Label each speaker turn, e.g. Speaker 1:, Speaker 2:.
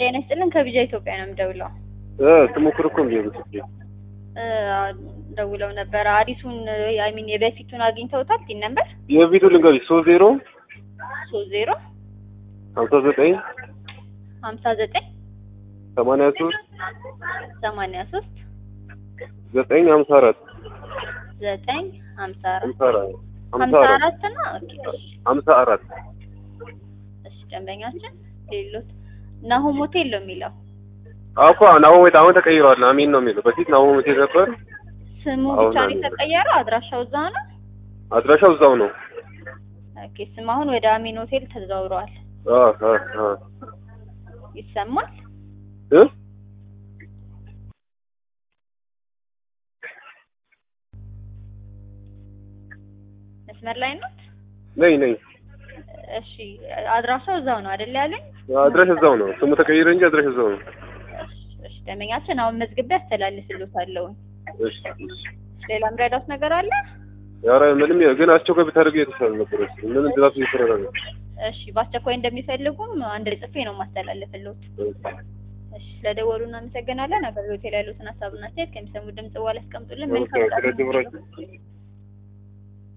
Speaker 1: ጤና ይስጥልን ከቢጃ ኢትዮጵያ ነው የምደውለው።
Speaker 2: ተሞክሮኩም ቢሆን
Speaker 1: ደውለው ነበር። አዲሱን የበፊቱን አግኝተውታል? ቲን ነበር
Speaker 2: የቪዲዮ ልንገርሽ 30
Speaker 1: 30
Speaker 2: 59
Speaker 1: 59
Speaker 2: 83
Speaker 1: 83
Speaker 2: 954
Speaker 1: 954 54 እና ኦኬ
Speaker 2: 54
Speaker 1: እሺ ደንበኛችን ሌሎት ናሆም ሆቴል ነው የሚለው።
Speaker 2: አቋ ናሆም ሆቴል አሁን ተቀይሯል። አሚን ነው የሚለው። በፊት ናሆም ሆቴል ነበር።
Speaker 1: ስሙ ብቻ ነው የተቀየረው። አድራሻው እዛው ነው።
Speaker 2: አድራሻው እዛው ነው።
Speaker 1: ኦኬ ስም አሁን ወደ አሚን ሆቴል ተዘዋውሯል። ይሰማል? መስመር ላይ ነው?
Speaker 2: ነኝ።
Speaker 1: እሺ አድራሻው እዛው ነው አይደል ያለኝ?
Speaker 2: አድራሻው እዛው ነው። ስሙ ተቀይረ እንጂ አድራሻው እዛው ነው።
Speaker 1: እሺ ደንበኛችን አሁን መዝግቤ አስተላልፍልዎታለሁ።
Speaker 2: እሺ
Speaker 1: ሌላ ምራዳት ነገር አለ?
Speaker 2: ያረ ምንም ግን አስቸኳይ ብታደርጉ የተሻለ ነበር። ምን እንደዛፍ እየተረራ ነው።
Speaker 1: እሺ በአስቸኳይ እንደሚፈልጉም አንድ ጽፌ ነው ማስተላለፍልዎት። እሺ ለደወሉና እናመሰግናለን። አገልግሎት ላይ ያሉትን ሀሳብና አስተያየት ከሚሰሙ ድምጽ በኋላ አስቀምጡልን። መልካም